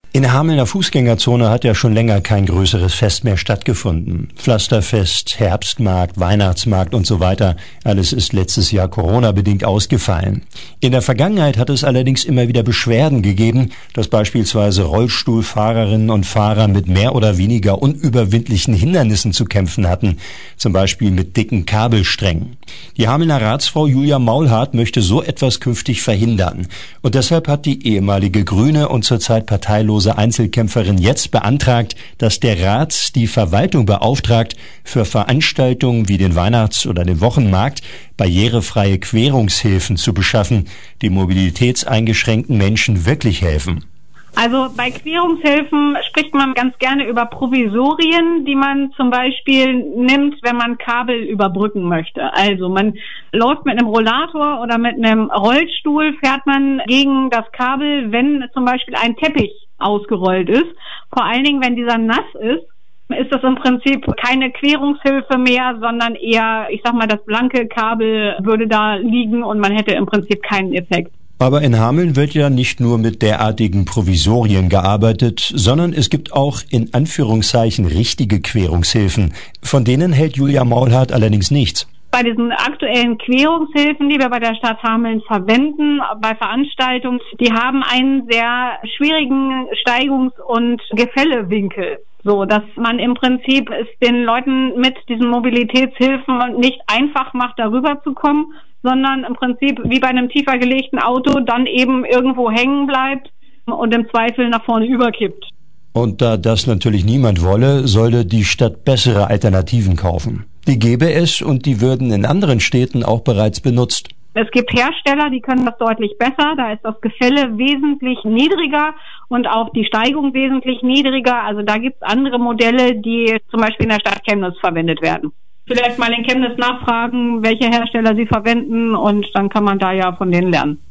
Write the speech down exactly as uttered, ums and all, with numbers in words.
In der Hamelner Fußgängerzone hat ja schon länger kein größeres Fest mehr stattgefunden. Pflasterfest, Herbstmarkt, Weihnachtsmarkt und so weiter. Alles ist letztes Jahr Corona-bedingt ausgefallen. In der Vergangenheit hat es allerdings immer wieder Beschwerden gegeben, dass beispielsweise Rollstuhlfahrerinnen und Fahrer mit mehr oder weniger unüberwindlichen Hindernissen zu kämpfen hatten. Zum Beispiel mit dicken Kabelsträngen. Die Hamelner Ratsfrau Julia Maulhardt möchte so etwas künftig verhindern. Und deshalb hat die ehemalige Grüne und zurzeit parteilose Einzelkämpferin jetzt beantragt, dass der Rat die Verwaltung beauftragt, für Veranstaltungen wie den Weihnachts- oder den Wochenmarkt barrierefreie Querungshilfen zu beschaffen, die mobilitätseingeschränkten Menschen wirklich helfen. Also bei Querungshilfen spricht man ganz gerne über Provisorien, die man zum Beispiel nimmt, wenn man Kabel überbrücken möchte. Also man läuft mit einem Rollator oder mit einem Rollstuhl, fährt man gegen das Kabel, wenn zum Beispiel ein Teppich ausgerollt ist. Vor allen Dingen, wenn dieser nass ist, ist das im Prinzip keine Querungshilfe mehr, sondern eher, ich sag mal, das blanke Kabel würde da liegen und man hätte im Prinzip keinen Effekt. Aber in Hameln wird ja nicht nur mit derartigen Provisorien gearbeitet, sondern es gibt auch in Anführungszeichen richtige Querungshilfen. Von denen hält Julia Maulhardt allerdings nichts. Bei diesen aktuellen Querungshilfen, die wir bei der Stadt Hameln verwenden, bei Veranstaltungen, die haben einen sehr schwierigen Steigungs- und Gefällewinkel. So, dass man im Prinzip es den Leuten mit diesen Mobilitätshilfen nicht einfach macht, darüber zu kommen, sondern im Prinzip wie bei einem tiefer gelegten Auto dann eben irgendwo hängen bleibt und im Zweifel nach vorne überkippt. Und da das natürlich niemand wolle, sollte die Stadt bessere Alternativen kaufen. Die gäbe es und die würden in anderen Städten auch bereits benutzt. Es gibt Hersteller, die können das deutlich besser. Da ist das Gefälle wesentlich niedriger und auch die Steigung wesentlich niedriger. Also da gibt es andere Modelle, die zum Beispiel in der Stadt Chemnitz verwendet werden. Vielleicht mal in Chemnitz nachfragen, welche Hersteller sie verwenden und dann kann man da ja von denen lernen.